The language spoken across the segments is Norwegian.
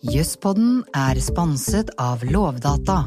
Juspodden sponset av Lovdata.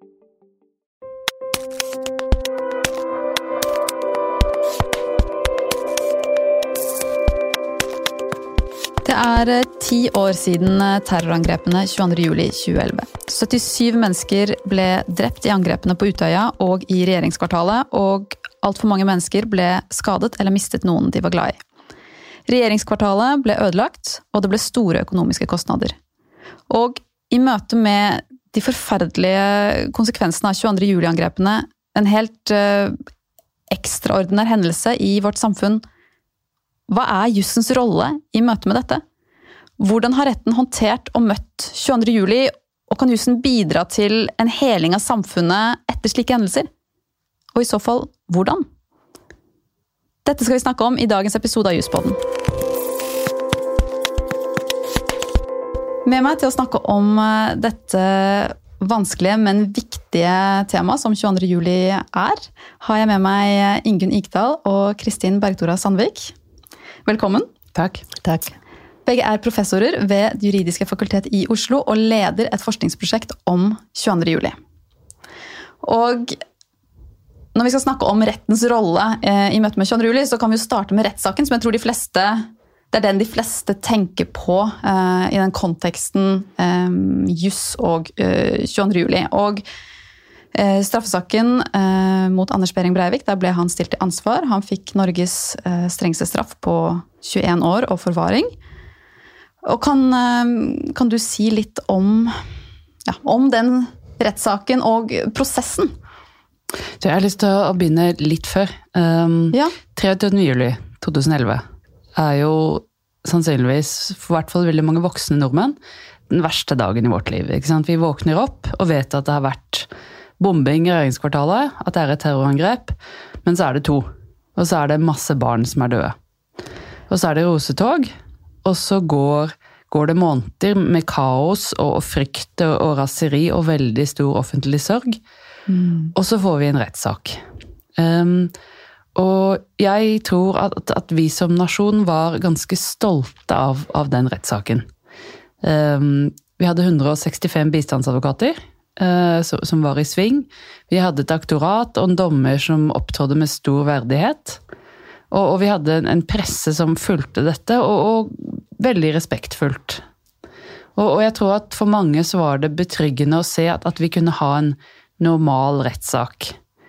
Det 10 år siden terrorangrepene 22. juli 2011. 77 mennesker ble drept I angrepene på Utøya og I regjeringskvartalet, og alt for mange mennesker ble skadet eller mistet noen de var glad I. Regjeringskvartalet ble ødelagt, og det ble store økonomiske kostnader. Og I møte med de forferdelige konsekvensene av 22. juli-angrepene, en helt ekstraordinær hendelse I vårt samfunn, hva jussens rolle I møte med dette? Hvordan har retten håndtert og møtt 22. juli, og kan jussen bidra til en heling av samfunnet etter slike hendelser? Og I så fall, hvordan? Dette skal vi snakke om I dagens episode av Juspodden. Med meg til å snakke om dette vanskelige, men viktige tema som 22. juli har jeg med meg Ingunn Ikdal og Kristin Bergtora Sandvik. Velkommen. Takk. Begge professorer ved Det juridiske fakultet I Oslo og leder et forskningsprosjekt om 22. juli. Og når vi skal snakke om rettens rolle I møte med 22. juli, så kan vi jo starte med rettssaken, som jeg tror det den de fleste tenker på I den konteksten juss og 22. juli. Og straffesaken mot Anders Behring Breivik, der ble han stilt til ansvar. Han fikk Norges strengste straff på 21 år og forvaring. Og kan du si litt om den rettssaken og prosessen? Så jeg har lyst til å begynne litt før. 23. juli 2011 jo sannsynligvis, for hvert fall veldig mange voksne nordmenn, den verste dagen I vårt liv. Ikke sant? Vi våkner opp og vet at det har vært bombing I regjeringskvartalet, at det et terrorangrep, men så det 2. Og så det masse barn som døde. Og så det rosetog, og så går det måneder med kaos og frykt og raseri og veldig stor offentlig sorg. Og så får vi en rettssak. Og jeg tror at vi som nasjon var ganske stolte av den rettssaken. Vi hadde 165 bistandsadvokater, som var I sving. Vi hadde et aktorat og en dommer som opptrådde med stor verdighet. Og vi hadde en presse som fulgte dette, og veldig respektfullt. Og jeg tror at for mange så var det betryggende å se at vi kunne ha en normal rettssak.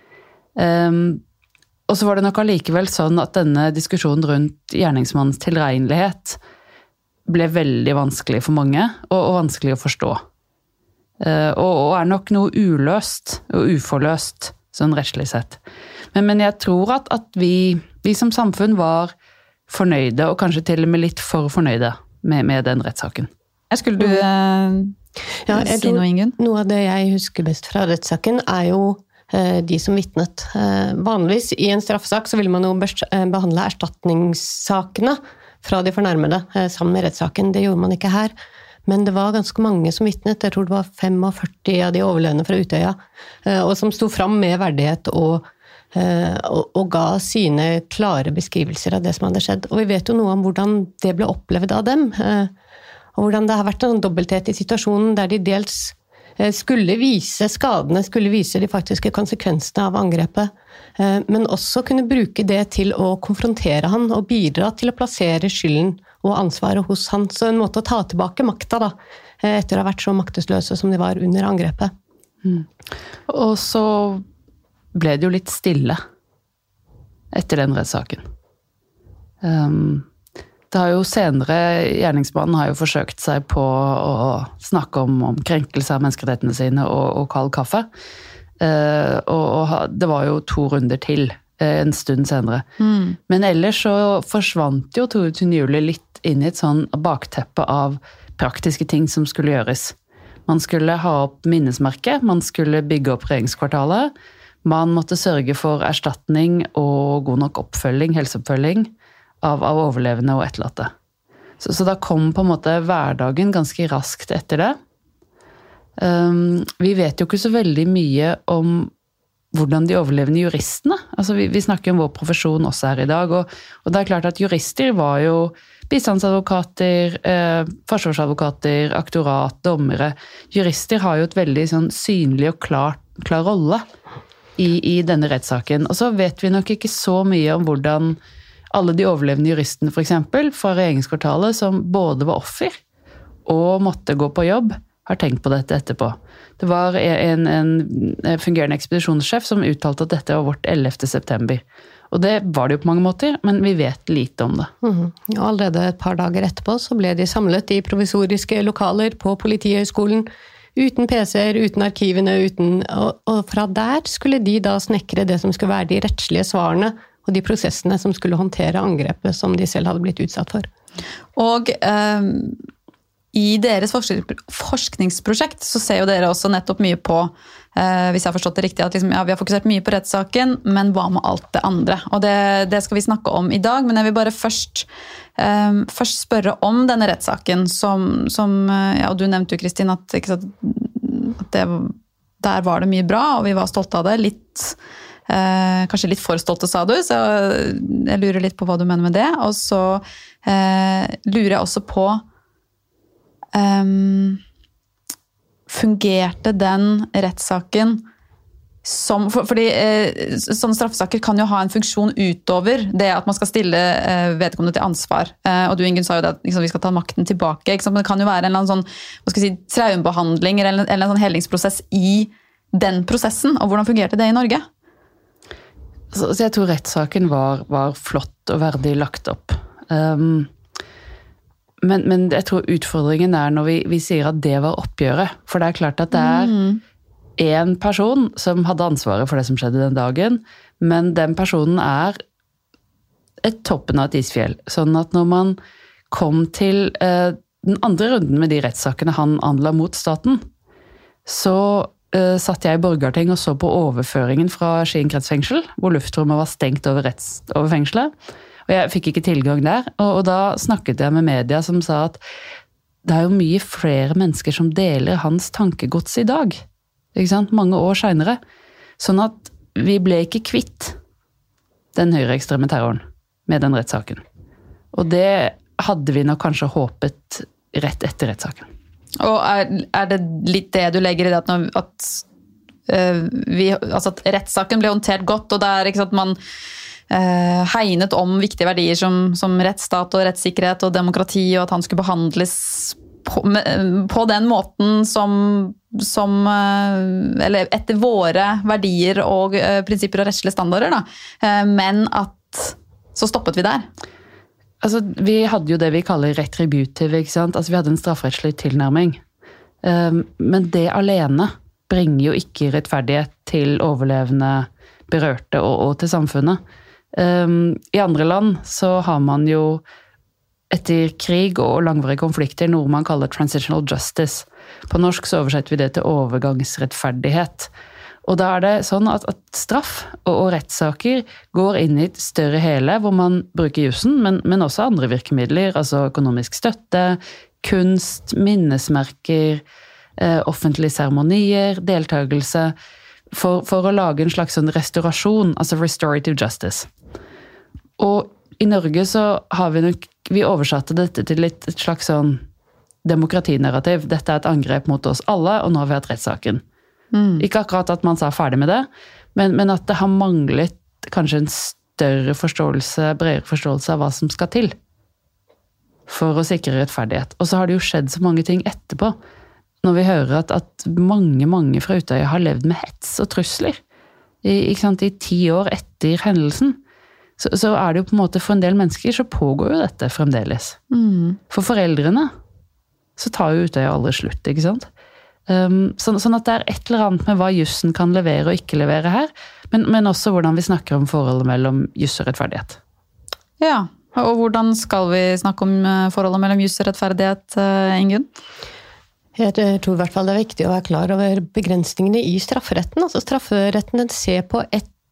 Og så var det nok allikevel sånn at denne diskusjonen rundt gjerningsmannens tilregnelighet ble veldig vanskelig for mange, og vanskelig å forstå. Og nok noe uløst og uforløst, sånn rettslig sett. Men jeg tror at vi som samfunn var fornøyde, og kanskje til og med litt for fornøyde med den rettssaken. Skulle du si noe, Ingunn? Noe av det jeg husker best fra rettssaken jo de som vittnet. Vanligvis I en straffesak så vil man jo behandle erstatningssakene fra de fornærmede sammen med rettssaken. Det gjorde man ikke her. Men det var ganske mange som vittnet. Jeg tror det var 45 av de overlevende fra Utøya, og som stod fram med verdighet og ga sine klare beskrivelser av det som hadde skjedd. Og vi vet jo noe om hvordan det ble opplevd av dem, og hvordan det har vært en dobbelthet I situasjonen der de dels skulle vise skadene, skulle vise de faktiske konsekvensene av angrepet, men også kunne bruke det til å konfrontere han og bidra til å plassere skylden og ansvaret hos han. Så en måte å ta tilbake makta da, etter å ha vært så maktesløse som de var under angrepet. Og så ble det jo litt stille etter den rettssaken. Det har jo senere, gjerningsmannen har jo forsøkt seg på å snakke om krenkelse av menneskerettighetene sine og kald kaffe. Og det var jo 2 runder til en stund senere. Men ellers så forsvant jo 22. juli litt inn I et sånn bakteppe av praktiske ting som skulle gjøres. Man skulle ha opp minnesmerke, man skulle bygge opp regjeringskvartalet, man måtte sørge for erstatning og god nok oppfølging, helseoppfølging, av overlevende og etterlatte. Så da kom på en måte hverdagen ganske raskt etter det. Vi vet jo ikke så veldig mye om hvordan de overlevende juristene, altså vi snakker om vår profesjon også her I dag, og det klart at jurister var jo bistandsadvokater, forsvarsadvokater, aktorat, dommere. Jurister har jo et veldig sånn synlig og klar rolle i denne rettssaken. Og så vet vi nok ikke så mye om hvordan alle de overlevende juristene for eksempel, fra regjeringskvartalet, som både var offer og måtte gå på jobb, har tenkt på dette etterpå. Det var en fungerende ekspedisjonssjef som uttalte at dette var vårt 11. september. Og det var det jo på mange måter, men vi vet lite om det. Og allerede et par dager etterpå så ble de samlet i provisoriske lokaler på Politihøgskolen, uten PC-er, uten arkivene, og fra der skulle de da snekre det som skulle være de rettslige svarene og de prosessene som skulle håndtere angrepet som de selv hadde blitt utsatt for. Og i deres forskningsprosjekt så ser jo dere også nettopp mye på, hvis jeg har forstått det riktig, at liksom, ja, vi har fokusert mye på rettssaken, men hva med alt det andre? Og det skal vi snakke om i dag, men jeg vil bare først spørre om denne rettssaken, som ja, og du nevnte jo, Kristin, at der var det mye bra, og vi var stolte av det, kanskje litt for stolte, sa du, så jeg lurer litt på hva du mener med det, og så lurer jeg også på fungerte den rettssaken som, fordi sånne straffesaker kan jo ha en funksjon utover det at man skal stille vedkommende til ansvar, og du Ingunn sa jo det at liksom, vi skal ta makten tilbake, men det kan jo være en eller annen sånn, hva skal jeg si, traumebehandling eller en sånn hellingsprosess i den prosessen, og hvordan fungerte det i Norge? Så jeg tror rettssaken var flott og verdig lagt opp. Men jeg tror utfordringen når vi sier at det var oppgjøret. For det klart at det en person som hadde ansvaret for det som skjedde den dagen, men den personen et toppen av et isfjell. Sånn at når man kom til den andre runden med de rettssakene han anla mot staten, så satt jeg i Borgarting og så på overføringen fra Skien kretsfengsel, hvor luftrommet var stengt over fengselet. Og jeg fikk ikke tilgang der, og da snakket jeg med media som sa at det jo mye flere mennesker som deler hans tankegods i dag, ikke sant? Mange år senere. Sånn at vi ble ikke kvitt den høyreekstreme terroren med den rettssaken. Og det hadde vi nok kanskje håpet rett etter rettssaken. Og det litt det du legger i det at rettssaken ble håndtert godt, og det ikke sant, man hegnet om viktige verdier som rettsstat og rettssikkerhet og demokrati, og at han skulle behandles på den måten som eller etter våre verdier og prinsipper og rettslige standarder, da. Men at så stoppet vi der. Altså, vi hadde jo det vi kaller retributive, ikke sant? Altså, vi hadde en strafferettslig tilnærming. Men det alene bringer jo ikke rettferdighet til overlevende berørte og til samfunnet. I andre land så har man jo etter krig og langvarige konflikter noe man kaller transitional justice. På norsk så oversetter vi det til overgangsrettferdighet. Og da det sånn at straff og rettssaker går inn i et større hele, hvor man bruker jussen, men også andre virkemidler, altså økonomisk støtte, kunst, minnesmerker, offentlige seremonier, deltakelse, for å lage en slags sånn restaurasjon, altså restorative justice. Og i Norge så har vi oversatte dette til et slags sånn demokratinarrativ. Dette et angrep mot oss alle, og nå har vi hatt rettssaken. Ikke akkurat at man sa ferdig med det, men at det har manglet kanskje en større forståelse, bredere forståelse av hva som skal til for å sikre rettferdighet. Og så har det jo skjedd så mange ting etterpå, når vi hører at mange fra Utøya har levd med hets og trusler i 10 år etter hendelsen. Så det jo på en måte for en del mennesker så pågår jo dette fremdeles. For foreldrene så tar jo Utøya aldri slutt, ikke sant? Sånn at det et eller annet med hva jussen kan levere og ikke levere her, men også hvordan vi snakker om forholdet mellom juss og rettferdighet. Ja, og hvordan skal vi snakke om forholdet mellom juss og rettferdighet, Ingunn? Jeg tror i hvert fall det viktig å være klar over begrensningene i strafferetten. Altså strafferetten den ser på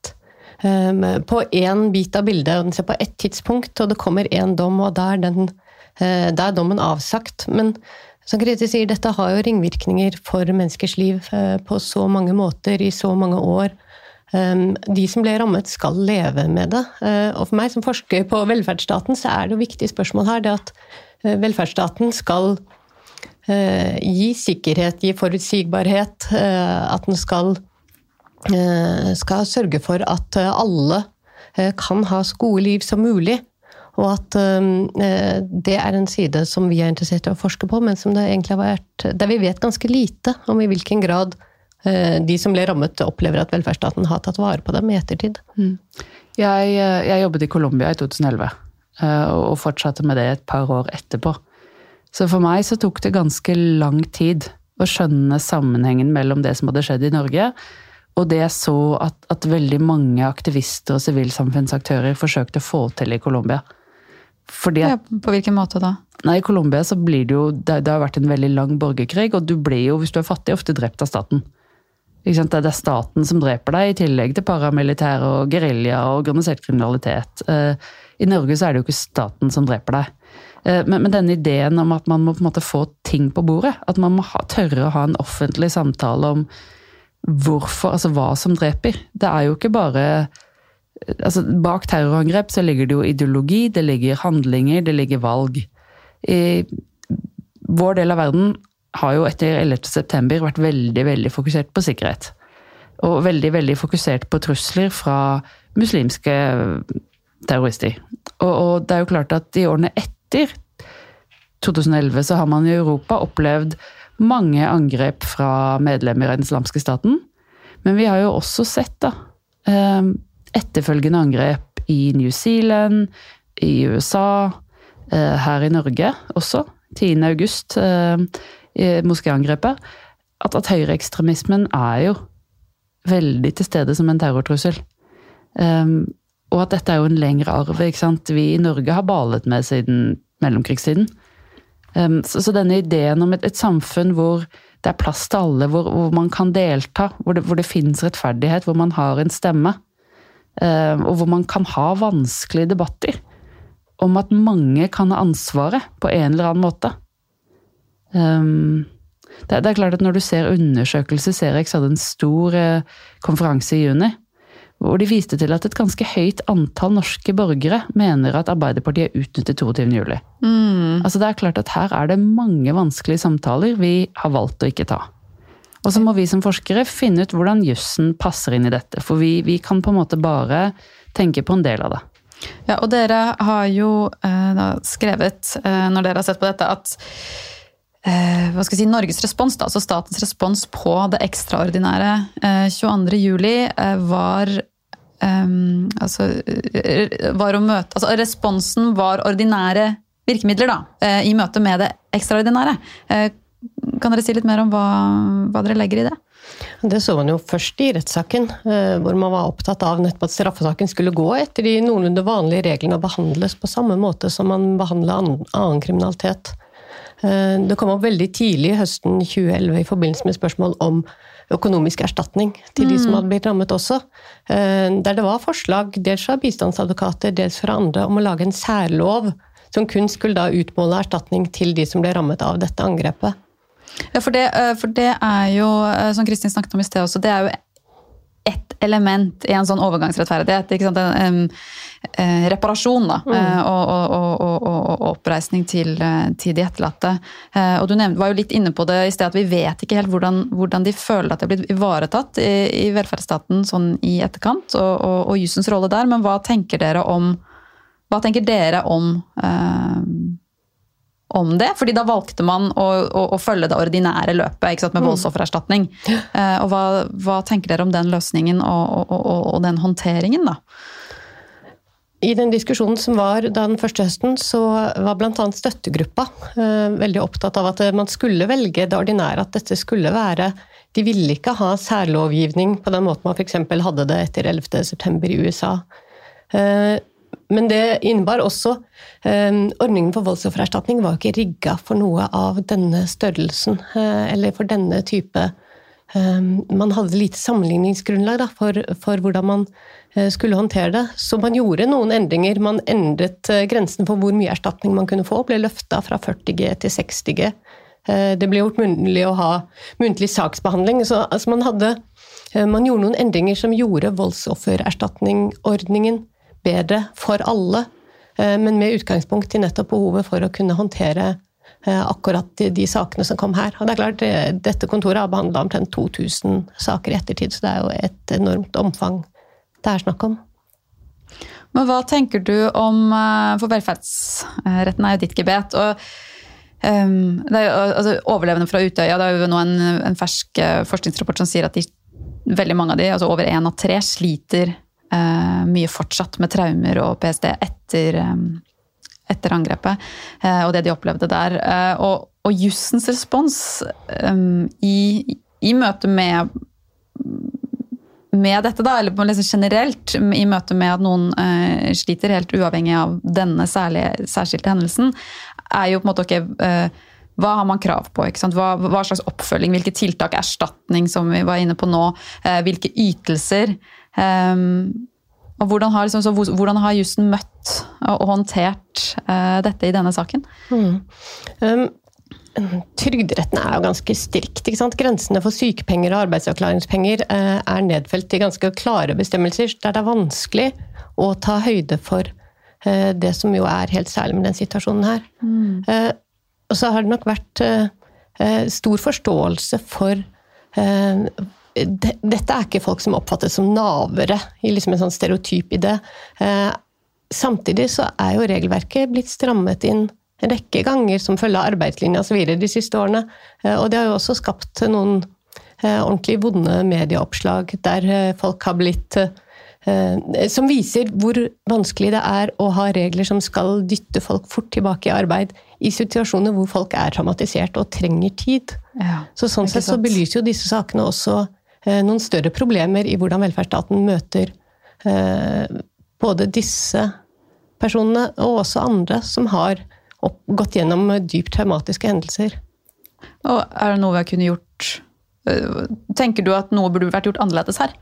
en bit av bildet, og den ser på ett tidspunkt, og det kommer en dom, og da er dommen avsagt. Men som Grete sier, dette har jo ringvirkninger for menneskers liv på så mange måter, i så mange år. de som ble rammet skal leve med det. Og for meg som forsker på velferdsstaten, så det jo viktig spørsmål her, det at velferdsstaten skal gi sikkerhet, gi forutsigbarhet, at den skal sørge for at alle kan ha så gode liv som mulig, og at det en side som vi interessert i å forske på, men som det egentlig har vært, der vi vet ganske lite om i hvilken grad de som ble rammet opplever at velferdsstaten har tatt vare på dem i ettertid. Jeg jobbet i Colombia i 2011, og fortsatte med det et par år etterpå. Så for meg så tok det ganske lang tid å skjønne sammenhengen mellom det som hadde skjedd i Norge, og det jeg så at veldig mange aktivister og sivilsamfunnsaktører forsøkte å få til i Colombia. Fordi på hvilken måte da? Nei, i Colombia så blir det jo, det har vært en veldig lang borgerkrig, og du blir jo, hvis du fattig, ofte drept av staten. Ikke sant? Det staten som dreper deg, i tillegg til paramilitær og guerilla og organisert kriminalitet. I Norge så det jo ikke staten som dreper deg. Men denne ideen om at man må på en måte få ting på bordet, at man må tørre å ha en offentlig samtale om hvorfor, altså hva som dreper. Det jo ikke bare, altså bak terrorangrep så ligger det jo ideologi, det ligger handlinger, det ligger valg. I vår del av verden har jo etter 11. september vært veldig, veldig fokusert på sikkerhet. Og veldig, veldig fokusert på trusler fra muslimske terrorister. Og det jo klart at i årene etter 2011 så har man i Europa opplevd mange angrep fra medlemmer av den islamske staten. Men vi har jo også sett da, etterfølgende angrep i New Zealand, i USA, her i Norge også, 10. august, moskéangrepet, at høyreekstremismen jo veldig til stede som en terrortrussel. Og at dette jo en lengre arv, ikke sant? Vi i Norge har balet med siden mellomkrigstiden. Så denne ideen om et samfunn hvor det plass til alle, hvor man kan delta, hvor det finnes rettferdighet, hvor man har en stemme, og hvor man kan ha vanskelige debatter om at mange kan ha ansvaret på en eller annen måte. Det klart at når du ser undersøkelser, CREX hadde en stor konferanse i juni, hvor de viste til at et ganske høyt antall norske borgere mener at Arbeiderpartiet utnyttet 22. juli. Altså det klart at her det mange vanskelige samtaler vi har valgt å ikke ta. Og så må vi som forskere finne ut hvordan jussen passer inn i dette, for vi kan på en måte bare tenke på en del av det. Ja, og dere har jo skrevet, når dere har sett på dette, at hva skal jeg si, Norges respons, da, altså statens respons på det ekstraordinære 22. juli var å møte, altså responsen var ordinære virkemidler da, i møte med det ekstraordinære. Kan dere si litt mer om hva dere legger i det? Det så man jo først i rettssaken, hvor man var opptatt av nettopp at straffesaken skulle gå etter de noenlunde vanlige reglene og behandles på samme måte som man behandler annen kriminalitet. Det kom opp veldig tidlig høsten 2011 i forbindelse med spørsmål om økonomisk erstatning til de som hadde blitt rammet også, der det var forslag dels fra bistandsadvokater, dels fra andre om å lage en særlov som kun skulle da utmåle erstatning til de som ble rammet av dette angrepet. Ja, for det jo, som Kristin snakket om i sted også, det jo et element i en sånn overgangsrettferdighet, ikke sant? En reparasjon da, og oppreisning til de etterlatte. Og du var jo litt inne på det i sted, at vi vet ikke helt hvordan de føler at det blitt ivaretatt i velferdsstaten sånn i etterkant, og jussens rolle der, men hva tenker dere om det? Fordi da valgte man å følge det ordinære løpet, ikke sant, med voldsoffererstatning. Og hva tenker dere om den løsningen og den håndteringen da? I den diskusjonen som var da den første høsten, så var blant annet støttegruppa veldig opptatt av at man skulle velge det ordinære, at dette skulle være, de ville ikke ha særlovgivning på den måten man for eksempel hadde det etter 11. september i USA. Men det innebar også, ordningen for voldsoffererstatning var ikke rigget for noe av denne størrelsen, eller for denne type. Man hadde lite sammenligningsgrunnlag da, for hvordan man skulle håndtere det. Så man gjorde noen endringer. Man endret grensen for hvor mye erstatning man kunne få, ble løftet fra 40G til 60G. Det ble gjort mulig å ha muntlig saksbehandling. Så altså, man hadde man gjorde noen endringer som gjorde voldsoffererstatningsordningen bedre for alle, men med utgangspunkt i nettopp behovet for å kunne håndtere akkurat de sakene som kom her. Og det klart, dette kontoret har behandlet omtrent 2000 saker i ettertid, så det jo et enormt omfang det snakk om. Men hva tenker du om, for velferdsretten jo ditt gebet, og det jo altså, overlevende fra Utøya, det jo nå en fersk forskningsrapport som sier at veldig mange av de, altså over 1 av 3, sliter mye fortsatt med traumer og PST etter angrepet, og det de opplevde der. Og jussens respons i møte med dette da, eller liksom generelt i møte med at noen sliter helt uavhengig av denne særskilte hendelsen, jo på en måte, hva har man krav på, ikke sant? Hva slags oppfølging, hvilke tiltak, erstatning som vi var inne på nå, hvilke ytelser, og hvordan har jussen møtt og håndtert dette i denne saken? Trygderetten jo ganske strikt, ikke sant? Grensene for sykepenger og arbeidsavklaringspenger nedfelt i ganske klare bestemmelser, der det vanskelig å ta høyde for det som jo helt særlig med den situasjonen her. Og så har det nok vært stor forståelse for dette ikke folk som oppfattes som navere i liksom en sånn stereotyp i det. Samtidig så jo regelverket blitt strammet inn en rekke ganger som følge av arbeidslinja og så videre de siste årene. Og det har jo også skapt noen ordentlig vonde medieoppslag der folk har blitt som viser hvor vanskelig det å ha regler som skal dytte folk fort tilbake i arbeid i situasjoner hvor folk traumatisert og trenger tid. Ja, så sånn sett så belyser jo disse sakene også noen større problemer i hvordan velferdsstaten møter både disse personene og også andre som har gått gjennom dypt traumatiske hendelser. Og det noe vi kunne gjort? Tenker du at noe burde vært gjort annerledes her?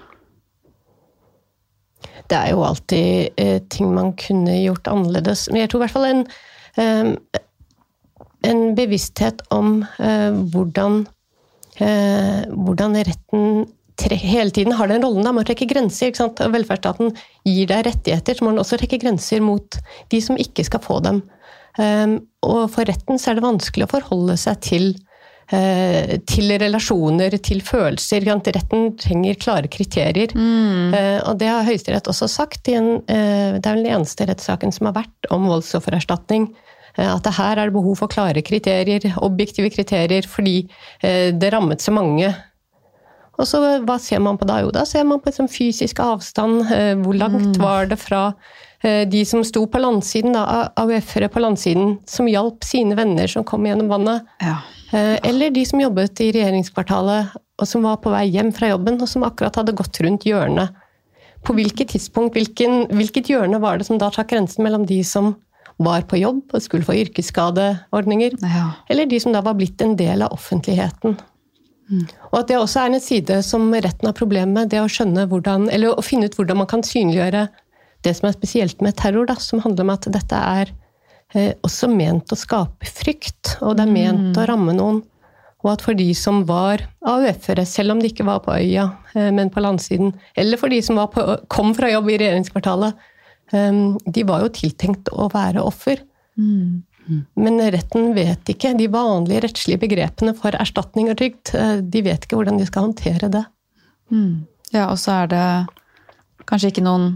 Det jo alltid ting man kunne gjort annerledes. Men jeg tror i hvert fall en bevissthet om hvordan retten hele tiden har den rollen da, med å trekke grenser, ikke sant? Velferdsstaten gir deg rettigheter, så må den også trekke grenser mot de som ikke skal få dem. Og for retten så det vanskelig å forholde seg til relasjoner, til følelser. Retten trenger klare kriterier. Og det har Høyesterett også sagt. Det vel den eneste rettssaken som har vært om voldsoffererstatning. At det her det behov for klare kriterier, objektive kriterier, fordi det rammet så mange. Og så hva ser man på da? Jo, da ser man på fysisk avstand. Hvor langt var det fra de som sto på landsiden, AUF-ere på landsiden, som hjalp sine venner som kom gjennom vannet. Ja. Eller de som jobbet i regjeringskvartalet, og som var på vei hjem fra jobben, og som akkurat hadde gått rundt hjørnet. På hvilket tidspunkt, hvilket hjørne var det som da trakk grensen mellom de som var på jobb og skulle få yrkesskadeordninger, eller de som da var blitt en del av offentligheten. Og at det også en side som retten har problemer med, det å skjønne hvordan, eller å finne ut hvordan man kan synliggjøre det som spesielt med terror, da, som handler om at dette også ment å skape frykt, og det ment å ramme noen. Og at for de som var AUF-ere, selv om de ikke var på øya, men på landsiden, eller for de som kom fra jobb i regjeringskvartalet, de var jo tiltenkt å være offer. Men retten vet ikke de vanlige rettslige begrepene for erstatning og trygd. De vet ikke hvordan de skal håndtere det. Ja, og så det kanskje ikke noen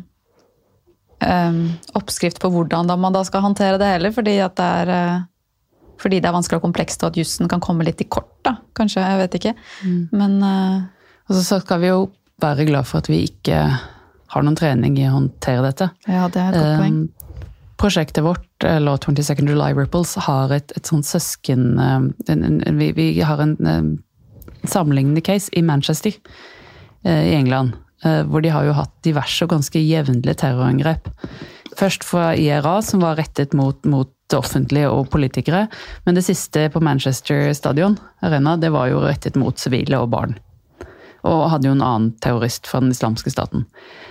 oppskrift på hvordan man da skal håndtere det heller, fordi det vanskelig og komplekst, og at jussen kan komme litt i kort, da, kanskje, jeg vet ikke. Men og så skal vi jo være glad for at vi ikke har noen trening i å håndtere dette. Ja, det et godt poeng. Prosjektet vårt, Law 22nd July Ripples, har et sånt søsken, vi har en sammenlignende case i Manchester i England, hvor de har jo hatt diverse og ganske jevnlige terrorangrep. Først fra IRA, som var rettet mot det offentlige og politikere, men det siste på Manchester Stadion Arena, det var jo rettet mot sivile og barn. Og hadde jo en annen terrorist fra den islamske staten.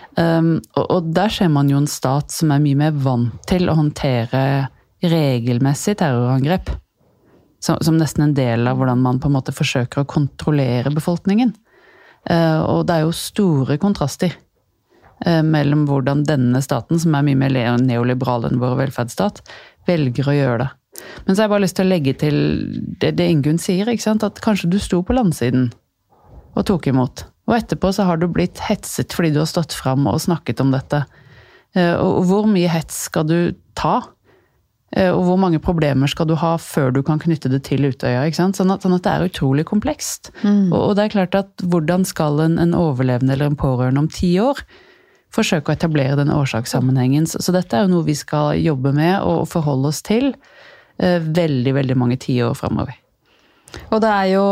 Og der ser man jo en stat som mye mer vant til å håndtere regelmessig terrorangrep, som nesten en del av hvordan man på en måte forsøker å kontrollere befolkningen. Og det jo store kontraster mellom hvordan denne staten, som mye mer neoliberal enn vår velferdsstat, velger å gjøre det. Men så har jeg bare lyst til å legge til det Ingunn sier, ikke sant? At kanskje du sto på landsiden og tok imot. Og etterpå så har du blitt hetset fordi du har stått frem og snakket om dette. Og hvor mye hets skal du ta? Og hvor mange problemer skal du ha før du kan knytte det til Utøya, ikke sant? Sånn at det utrolig komplekst. Og det klart at hvordan skal en overlevende eller en pårørende om 10 år forsøke å etablere den årsakssammenhengen? Så dette jo noe vi skal jobbe med og forholde oss til veldig, veldig mange 10 år fremover. Og det jo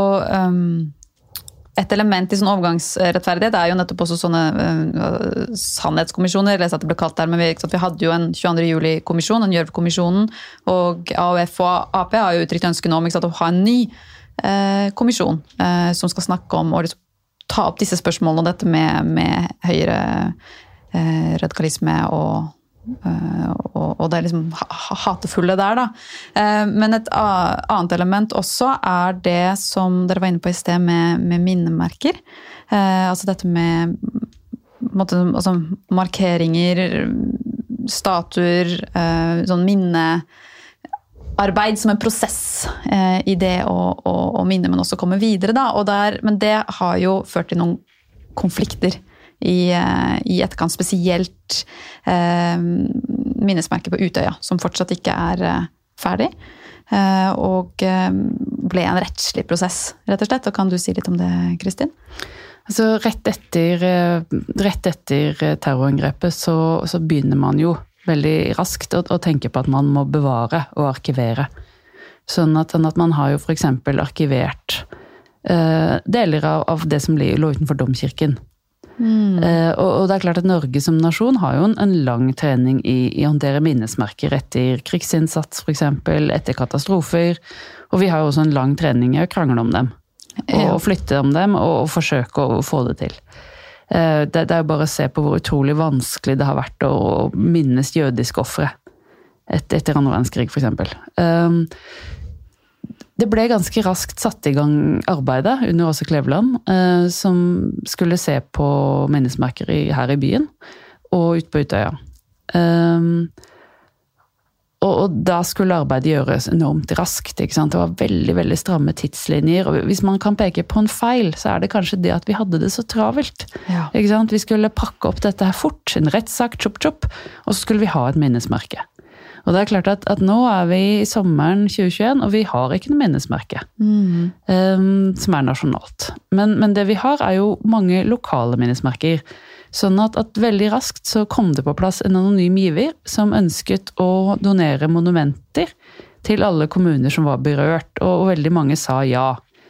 et element i sånn overgangsrettferdighet jo nettopp også sånne sannhetskommisjoner, jeg at det ble kalt der, men vi hadde jo en 22. juli-kommisjon, en Gjørv-kommisjonen, og AUF og AP har jo uttrykt ønsken om å ha en ny kommisjon som skal snakke om og liksom ta opp disse spørsmålene og dette med høyere radikalisme og det liksom hatefulle der da. Men et annet element også det som dere var inne på i sted med minnemerker. Altså dette med altså markeringer, statuer, sånn minnearbeid som en prosess i det å minne, men også komme videre da. Men det har jo ført til noen konflikter i etterkant, spesielt minnesmerket på Utøya, som fortsatt ikke ferdig, og ble en rettslig prosess, rett og slett. Og kan du si litt om det, Kristin? Altså, rett etter terrorangrepet så begynner man jo veldig raskt å tenke på at man må bevare og arkivere. Sånn at man har jo for eksempel arkivert deler av det som lå utenfor domkirken. Og det klart at Norge som nasjon har jo en lang trening i å håndtere minnesmerker etter krigsinnsats, for eksempel, etter katastrofer, og vi har jo også en lang trening i å krangle om dem, og flytte om dem, og forsøke å få det til. Det jo bare å se på hvor utrolig vanskelig det har vært å minnes jødiske ofre etter andre verdenskrig, for eksempel. Det ble ganske raskt satt i gang arbeidet under Åse Kleveland, som skulle se på minnesmerker her i byen, og ut på Utøya. Og da skulle arbeidet gjøres enormt raskt, ikke sant? Det var veldig, veldig stramme tidslinjer, og hvis man kan peke på en feil, så det kanskje det at vi hadde det så travelt. Ja. Ikke sant? Vi skulle pakke opp dette her fort, en rettssak, tjopp, og så skulle vi ha et minnesmerke. Og det klart at nå vi i sommeren 2021, og vi har ikke noe minnesmerke som nasjonalt. Men det vi har jo mange lokale minnesmerker. Sånn at veldig raskt så kom det på plass en anonym giver som ønsket å donere monumenter til alle kommuner som var berørt, og veldig mange sa ja.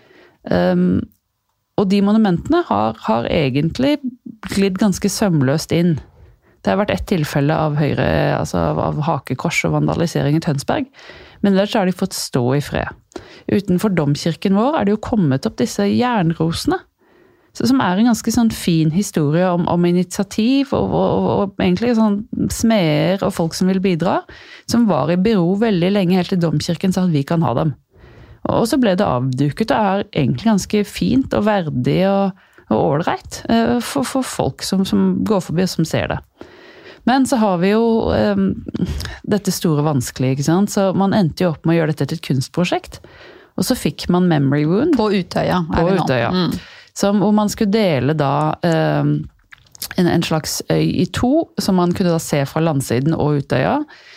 Og de monumentene har egentlig glidd ganske sømløst inn. Det har vært et tilfelle av av hakekors og vandalisering i Tønsberg, men ellers har de fått stå i fred. Utenfor domkirken vår det jo kommet opp disse jernrosene, som en ganske sånn fin historie om initiativ, og egentlig sånn smeder og folk som vil bidra, som var i bero veldig lenge helt til domkirken sa at vi kan ha dem. Og så ble det avduket, og egentlig ganske fint og verdig og ålreit for folk som går forbi og som ser det. Men så har vi jo dette store vanskelige, ikke sant? Så man endte jo opp med å gjøre dette til et kunstprosjekt, og så fikk man Memory Wound. På Utøya, vi nå. Hvor man skulle dele da en slags øy i 2, som man kunne da se fra landsiden og Utøya,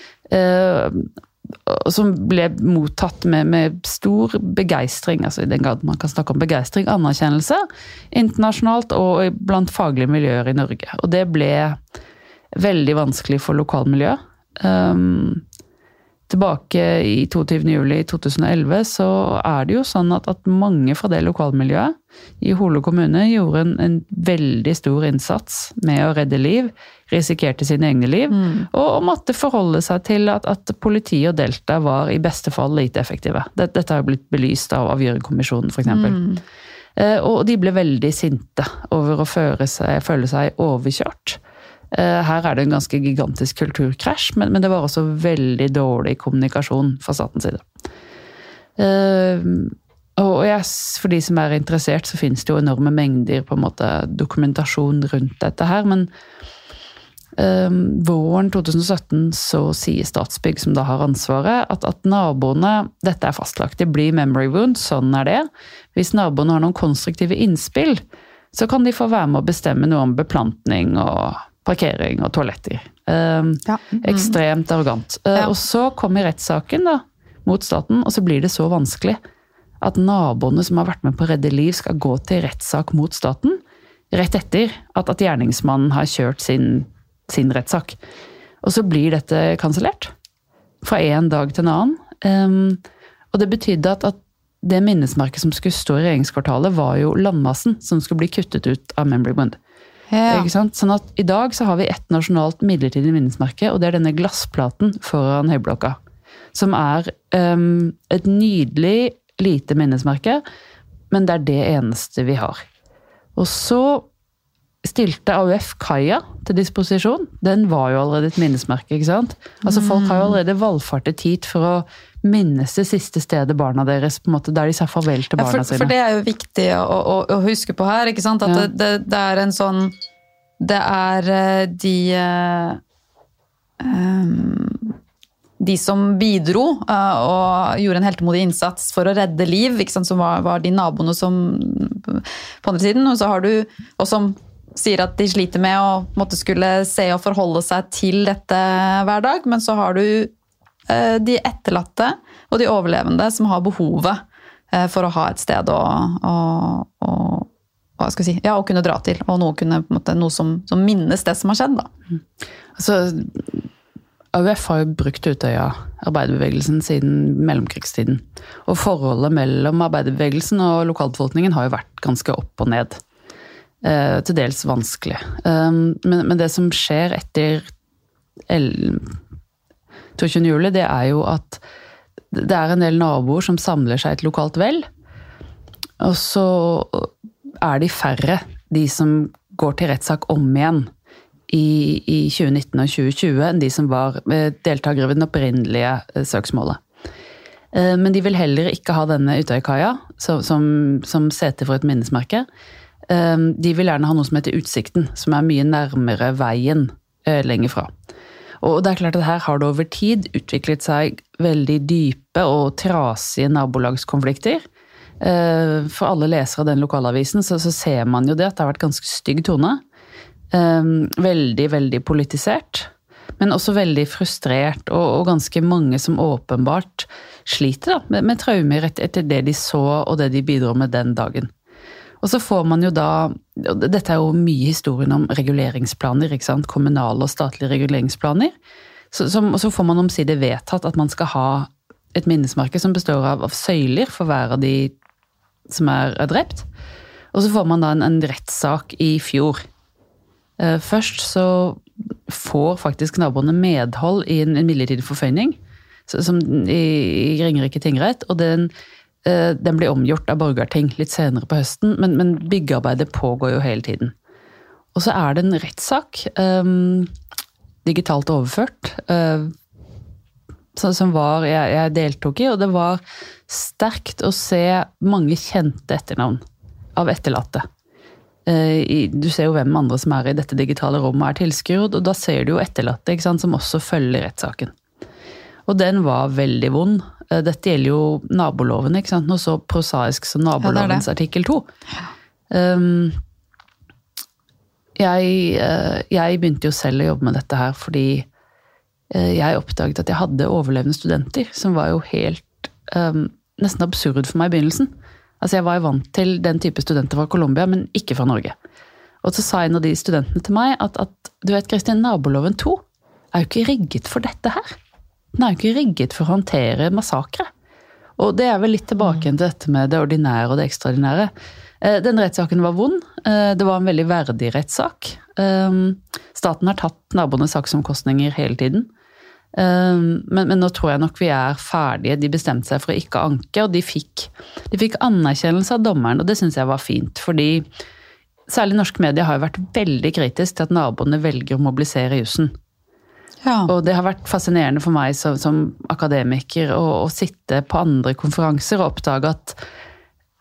som ble mottatt med stor begeistring, altså i den grad man kan snakke om begeistring, anerkjennelse, internasjonalt og blant faglige miljøer i Norge. Og det ble veldig vanskelig for lokalmiljøet. Tilbake i 22. juli 2011 så det jo sånn at mange fra det lokalmiljøet i Hole kommune gjorde en veldig stor innsats med å redde liv, risikerte sine egne liv, og måtte forholde seg til at politi og Delta var i beste fall lite effektive. Dette har jo blitt belyst av Gjørv-kommisjonen, for eksempel. Og de ble veldig sinte over å føle seg overkjørt. Her det en ganske gigantisk kulturkrasj, men det var også veldig dårlig kommunikasjon fra statens side. Og for de som interessert, så finnes det jo enorme mengder på en måte dokumentasjon rundt dette her, men våren 2017 så sier Statsbygg, som da har ansvaret, at naboene, dette fastlagt, det blir memory wound, sånn det. Hvis naboene har noen konstruktive innspill, så kan de få være med å bestemme noe om beplantning og parkering og toaletter. Ekstremt arrogant. Og så kommer rettssaken da, mot staten, og så blir det så vanskelig at naboene som har vært med på å redde liv skal gå til rettssak mot staten, rett etter at gjerningsmannen har kjørt sin rettssak. Og så blir dette kansellert fra en dag til en annen. Og det betydde at det minnesmerket som skulle stå i regjeringskvartalet var jo landmassen som skulle bli kuttet ut av Memory Wound. Ikke sant? Sånn at i dag så har vi et nasjonalt midlertidig minnesmerke, og det denne glassplaten foran høyblokka, som et nydelig lite minnesmerke, men det det eneste vi har. Og så stilte AUF kaia til disposisjon. Den var jo allerede et minnesmerke, ikke sant? Altså folk har jo allerede valfartet hit for å minnes det siste stedet barna deres, på en måte, der de sa farvel til barna sine. For det jo viktig å huske på her, ikke sant? At det en sånn, det de som bidro og gjorde en heltemodig innsats for å redde liv, ikke sant, som var de naboene som på andre siden, og så har du, og som sier at de sliter med å måtte skulle se og forholde seg til dette hver dag, men så har du de etterlatte og de overlevende som har behovet for å ha et sted hva skal jeg si, å kunne dra til, og noe som minnes det som har skjedd da. Altså AUF har jo brukt Utøya, arbeiderbevegelsen, siden mellomkrigstiden. Og forholdet mellom arbeiderbevegelsen og lokalbefolkningen har jo vært ganske opp og ned. Til dels vanskelig. Men det som skjer etter 22. juli, det jo at det en del naboer som samler seg et lokalt vel, og så de færre, de som går til rettssak om igjen, i 2019 og 2020 enn de som var deltakere ved den opprinnelige søksmålet. Men de vil heller ikke ha denne Utøykaia som seter for et minnesmerke. De vil gjerne ha noe som heter Utsikten, som mye nærmere veien lenger fra. Og det klart at her har det over tid utviklet seg veldig dype og trasige nabolagskonflikter. For alle lesere av den lokalavisen så ser man jo det at det har vært ganske stygg tone. Veldig, veldig politisert, men også veldig frustrert, og ganske mange som åpenbart sliter da, med traumer etter det de så, og det de bidrar med den dagen. Og så får man jo da, dette jo mye historien om reguleringsplaner, ikke sant? Kommunale og statlige reguleringsplaner, og så får man omsider vedtatt at man skal ha et minnesmerke som består av søyler for hver av de som drept, og så får man da en rettssak i fjor. Først så får faktisk naboene medhold i en midlertidig forføyning som i Ringerike tingrett, og den blir omgjort av Borgarting litt senere på høsten, men byggearbeidet pågår jo hele tiden. Og så det en rettssak, digitalt overført, som jeg deltok i, og det var sterkt å se mange kjente etternavn av etterlatte. Du ser jo hvem andre som i dette digitale rommet tilskudd, og da ser du jo etterlatte, ikke sant, som også følger rettssaken. Og den var veldig vond. Dette gjelder jo naboloven, ikke sant, noe så prosaisk som nabolovens artikkel 2. Jeg begynte jo selv å jobbe med dette her, fordi jeg oppdaget at jeg hadde overlevende studenter, som var jo helt nesten absurd for meg i begynnelsen. Altså jeg var vant til den type studenter fra Colombia, men ikke fra Norge. Og så sa en av de studentene til meg at du vet, Kristin, naboloven 2 jo ikke rigget for dette her. Den jo ikke rigget for å håndtere massakre. Og det vel litt tilbake til dette med det ordinære og det ekstraordinære. Den rettssaken var vond. Det var en veldig verdig rettssak. Staten har tatt naboenes saksomkostninger hele tiden. Men nå tror jeg nok vi ferdige. De bestemte seg for å ikke anke, og de fikk anerkjennelse av dommeren, og det synes jeg var fint, fordi særlig norsk media har jo vært veldig kritisk til at naboene velger å mobilisere jussen. Ja. Og det har vært fascinerende for meg som akademiker å sitte på andre konferanser og oppdage at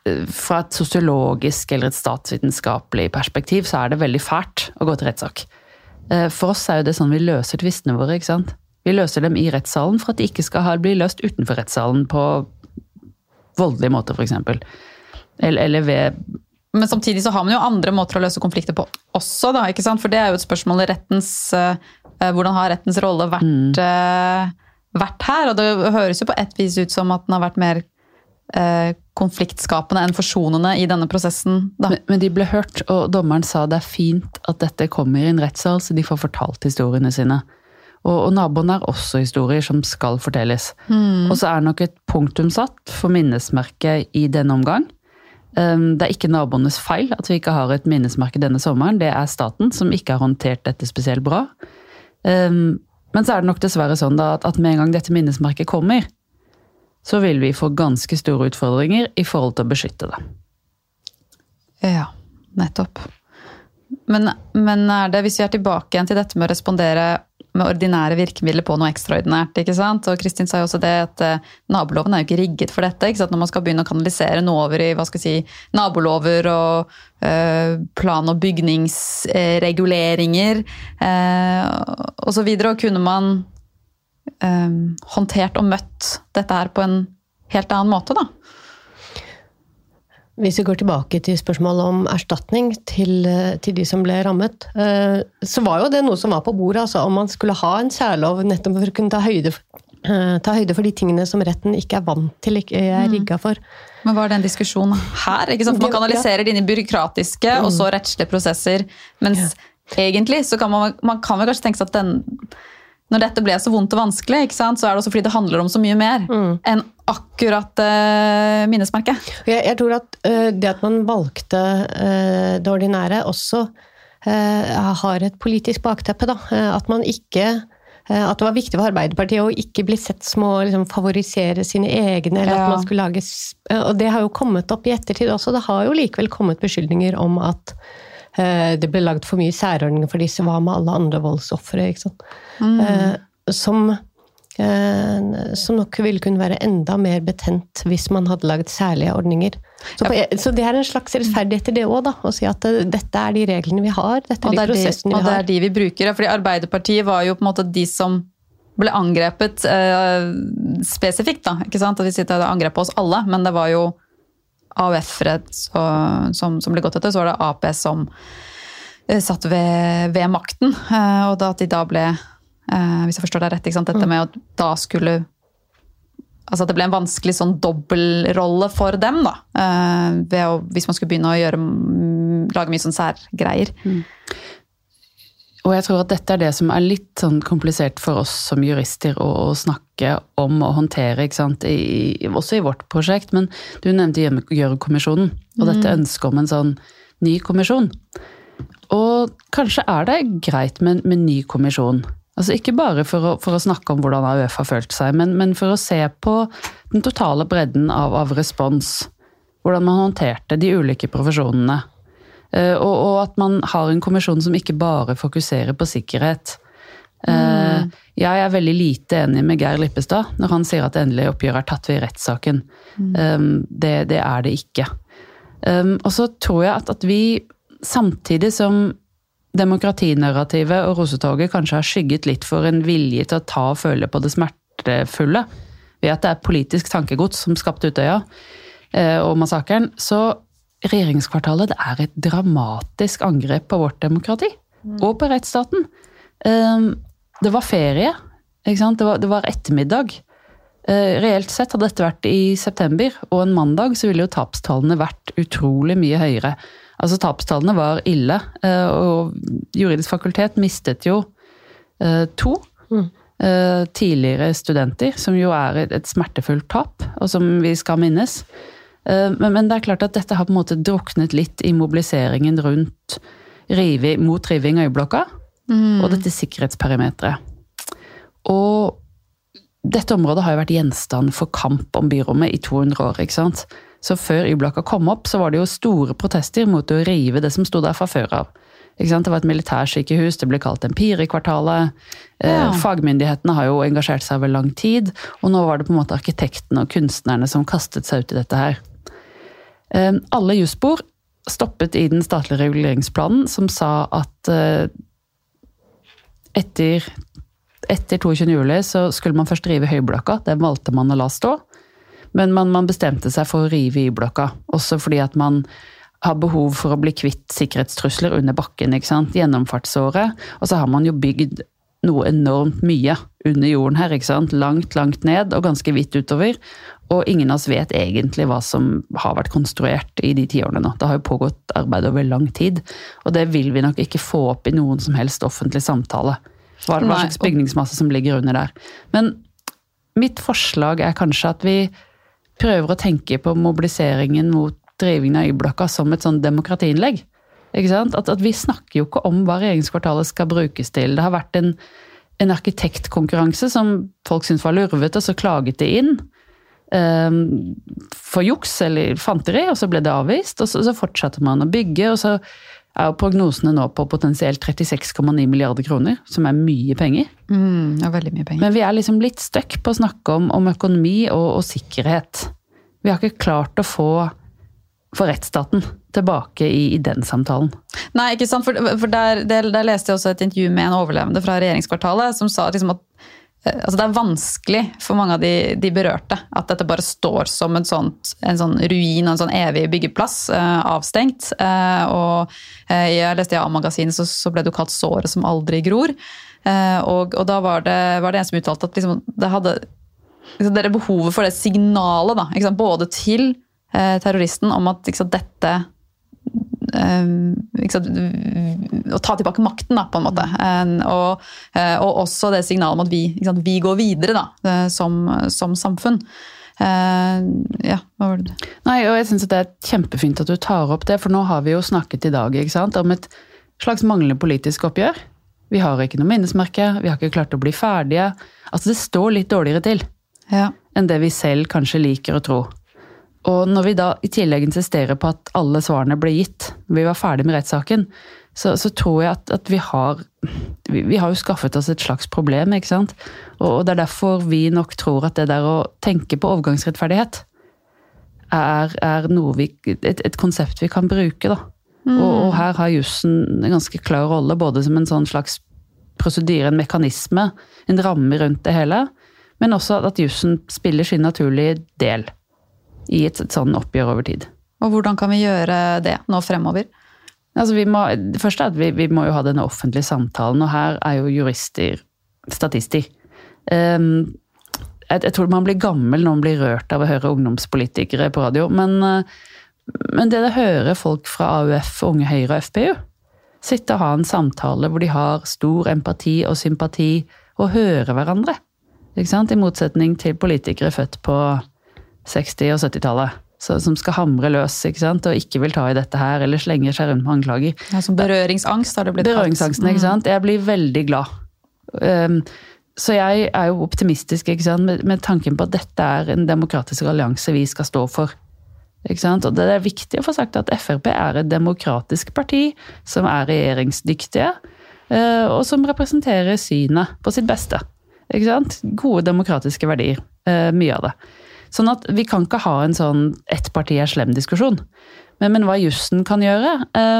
fra et sosiologisk eller et statsvitenskapelig perspektiv, så det veldig fælt å gå til rettssak. For oss jo det sånn vi løser tvistene våre, ikke sant? Vi løser dem i rettssalen for at de ikke skal bli løst utenfor rettssalen på voldelig måte, for eksempel. Eller ved... Men samtidig så har man jo andre måter å løse konflikter på også, da, ikke sant? For det jo et spørsmål i hvordan har rettens rolle vært her? Og det høres jo på et vis ut som at den har vært mer konfliktskapende enn forsonende i denne prosessen. Da. Men de ble hørt, og dommeren sa det fint at dette kommer i en rettssal, så de får fortalt historiene sine. Og naboen også historier som skal fortelles. Og så nok et punktum satt for minnesmerket i denne omgang. Det ikke naboenes feil at vi ikke har et minnesmerke denne sommeren. Det staten som ikke har håndtert dette spesielt bra. Men så det nok dessverre sånn da, at med en gang dette minnesmerket kommer, så vil vi få ganske store utfordringer i forhold til å beskytte det. Ja, nettopp. Men det, hvis vi tilbake igjen til dette med å respondere med ordinære virkemidler på noe ekstraordinært, ikke sant? Og Kristin sa jo også det at naboloven jo ikke rigget for dette, ikke sant? Når man skal begynne å kanalisere noe over i, hva skal jeg si, nabolover og plan- og bygningsreguleringer og så videre, og kunne man håndtert og møtt dette her på en helt annen måte, da. Hvis vi går tilbake til spørsmålet om erstatning til de som ble rammet, så var jo det noe som var på bordet, altså om man skulle ha en særlov nettopp for å kunne ta høyde for de tingene som retten ikke vant til, ikke rigget for. Men var det en diskusjon her? Ikke sant? For man kanaliserer det inn i byråkratiske og så rettslige prosesser, mens egentlig så kan man kan vel kanskje tenke seg at når dette ble så vondt og vanskelig, ikke sant, så det også fordi det handler om så mye mer enn akkurat minnesmerket. Jeg tror at det at man valgte det ordinære også har et politisk bakteppe, da. At det var viktig for Arbeiderpartiet å ikke bli sett som å liksom, favorisere sine egne, eller at man skulle lage... Og det har jo kommet opp i ettertid også. Det har jo likevel kommet beskyldninger om at det ble laget for mye særordninger for disse, hva med alle andre voldsoffere, ikke sant? Som nok ville kunne være enda mer betent hvis man hadde laget særlige ordninger. Så det en slags rettferdighet i det også, da, å si at dette de reglene vi har, dette de prosessene vi har. Og det de vi bruker, fordi Arbeiderpartiet var jo på en måte de som ble angrepet spesifikt, da, ikke sant? At vi sier at det angrep på oss alle, men det var jo AUF-ere som ble gått etter, så var det AP som satt ved makten, og da at de da ble, hvis jeg forstår det rett, ikke sant, dette med at da skulle, altså at det ble en vanskelig sånn dobbeltrolle for dem da, hvis man skulle begynne å lage mye sånn særgreier. Og jeg tror at dette det som litt sånn komplisert for oss som jurister å snakke om og håndtere, ikke sant? Også i vårt prosjekt, men du nevnte Gjørv-kommisjonen, og dette ønsket om en sånn ny kommisjon. Og kanskje det greit med ny kommisjon. Altså ikke bare for å snakke om hvordan AUF har følt seg, men for å se på den totale bredden av respons, hvordan man håndterte de ulike profesjonene. Og at man har en kommisjon som ikke bare fokuserer på sikkerhet. Jeg veldig lite enig med Geir Lippestad når han sier at endelig oppgjør tatt ved rettssaken. Det det ikke. Og så tror jeg at vi, samtidig som demokratinarrativet og rosetoget kanskje har skygget litt for en vilje til å ta og føle på det smertefulle, ved at det politisk tankegods som skapte Utøya og massakren, så regjeringskvartalet, det et dramatisk angrep på vårt demokrati, og på rettsstaten. Det var ferie, ikke sant? Det var ettermiddag. Reelt sett hadde dette vært i september, og en mandag så ville jo tapstallene vært utrolig mye høyere. Altså tapstallene var ille, og juridisk fakultet mistet jo 2 tidligere studenter, som jo et smertefullt tap, og som vi skal minnes. Men det klart at dette har på en måte druknet litt i mobiliseringen rundt mot riving av øyeblokka, og dette sikkerhetsperimetret. Og dette området har jo vært gjenstand for kamp om byrommet i 200 år, ikke sant? Så før øyeblokka kom opp, så var det jo store protester mot å rive det som stod der fra før av. Ikke sant? Det var et militærsykehus, det ble kalt Empire-kvartalet. Fagmyndighetene har jo engasjert seg over lang tid, og nå var det på en måte arkitektene og kunstnerne som kastet seg ut i dette her. Alle jusspor stoppet i den statlige reguleringsplanen som sa at etter 22. juli så skulle man først rive høyblokka, det valgte man å la stå, men man bestemte seg for å rive Y-blokka, også fordi at man har behov for å bli kvitt sikkerhetstrusler under bakken, ikke sant? Gjennomfartsåret, og så har man jo bygd noe enormt mye under jorden her, ikke sant? Langt ned og ganske vidt utover, og ingen av oss vet egentlig hva som har vært konstruert i de 10 årene nå. Det har jo pågått arbeid over lang tid, og det vil vi nok ikke få opp i noen som helst offentlig samtale. Hva slags bygningsmasse som ligger under der. Men mitt forslag er kanskje at vi prøver å tenke på mobiliseringen mot drivingen av Y-blokka som et sånn demokratiinnlegg. Ikke sant? At vi snakker jo ikke om hva regjeringskvartalet skal brukes til. Det har vært en arkitektkonkurranse som folk syntes var lurvet, og så klaget det inn for juks eller fanteri, og så ble det avvist, og så fortsatte man å bygge, og så er jo prognosene nå på potensielt 36,9 milliarder kroner, som er mye penger. Ja, veldig mye penger. Men vi er liksom litt støkk på å snakke om økonomi og sikkerhet. Vi har ikke klart å få rettsstaten tilbake i den samtalen. Nei, ikke sant, for der leste jeg også et intervju med en overlevende fra regjeringskvartalet, som sa liksom at altså det er vanskelig for mange av de berørte at dette bare står som en sånn ruin og en sånn evig byggeplass, avstengt. Og jeg leste i A-magasinet, så ble det jo kalt såret som aldri gror. Og da var det en som uttalte at liksom, det er behovet for det signalet, da, ikke sant? Både til terroristen om at ikke sant, dette å ta tilbake makten da, på en måte, og også det signalet om at vi går videre da, som samfunn. Ja, hva var det? Nei, og jeg synes at det er kjempefint at du tar opp det, for nå har vi jo snakket i dag, ikke sant, om et slags manglende politisk oppgjør. Vi har ikke noe minnesmerke, vi har ikke klart å bli ferdige. Altså det står litt dårligere til enn det vi selv kanskje liker å tro. Og når vi da i tillegg insisterer på at alle svarene ble gitt, vi var ferdig med rettssaken, så tror jeg at vi har jo skaffet oss et slags problem, ikke sant? Og det er derfor vi nok tror at det der å tenke på overgangsrettferdighet er noe et konsept vi kan bruke da. Og her har jussen en ganske klar rolle, både som en sånn slags prosedyre, en mekanisme, en ramme rundt det hele, men også at jussen spiller sin naturlige del i et sånn oppgjør over tid. Og hvordan kan vi gjøre det nå fremover? Altså det første er at vi må jo ha denne offentlige samtalen, og her er jo jurister statister. Jeg tror man blir gammel når man blir rørt av å høre ungdomspolitikere på radio, men det hører folk fra AUF, Unge Høyre og FPU, sitte og ha en samtale hvor de har stor empati og sympati og høre hverandre. Ikke sant? I motsetning til politikere født på 60- og 70-tallet, som skal hamre løs, ikke sant, og ikke vil ta i dette her, eller slenger seg rundt med anklager. Ja, som berøringsangst har det blitt. Berøringsangsten, ikke sant. Jeg blir veldig glad. Så jeg er jo optimistisk, ikke sant, med tanken på at dette er en demokratisk allianse vi skal stå for. Ikke sant? Og det er viktig å få sagt at FrP er et demokratisk parti som er regjeringsdyktige, og som representerer synet på sitt beste. Ikke sant? Gode demokratiske verdier, mye av det. Sånn at vi kan ikke ha en sånn ett parti er slem diskusjon. Men hva jussen kan gjøre?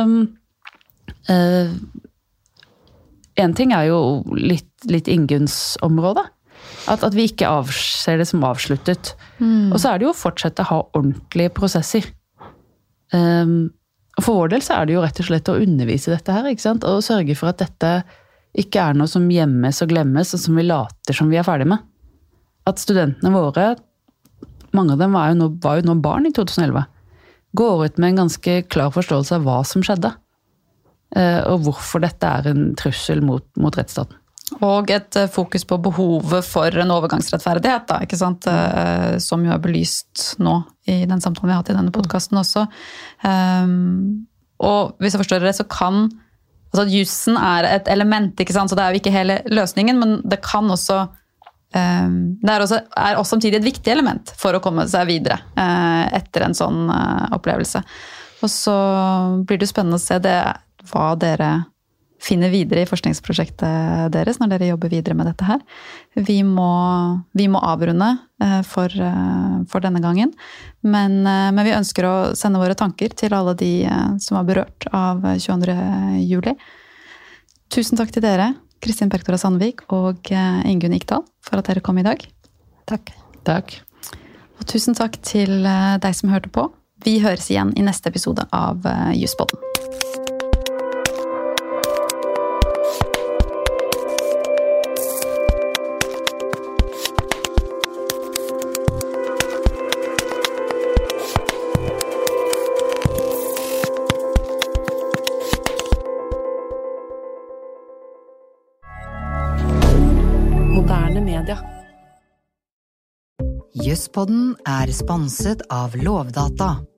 En ting er jo litt Ingunns område. At vi ikke ser det som avsluttet. Og så er det jo å fortsette å ha ordentlige prosesser. Og for vår del så er det jo rett og slett å undervise dette her, ikke sant? Og sørge for at dette ikke er noe som gjemmes og glemmes, og som vi later som vi er ferdig med. At studentene våre, mange av dem var jo nå barn i 2011, går ut med en ganske klar forståelse av hva som skjedde, og hvorfor dette er en trussel mot rettsstaten. Og et fokus på behovet for en overgangsrettferdighet, da, ikke sant? Som jo er belyst nå i den samtalen vi har hatt i denne podcasten også. Og hvis jeg forstår det, så kan altså jussen er et element, ikke sant? Så det er jo ikke hele løsningen, men det kan også det er også samtidig et viktig element for å komme seg videre etter en sånn opplevelse. Og så blir det spennende å se hva dere finner videre i forskningsprosjektet deres når dere jobber videre med dette her. Vi må avrunde for denne gangen, men vi ønsker å sende våre tanker til alle de som var berørt av 22. juli. Tusen takk til dere, Kristin Bergthora Sandvik og Ingunn Ikdal, for at dere kom i dag. Takk. Takk. Og tusen takk til deg som hørte på. Vi høres igjen i neste episode av Jusspodden. Moderne media. Jusspodden er sponset av Lovdata.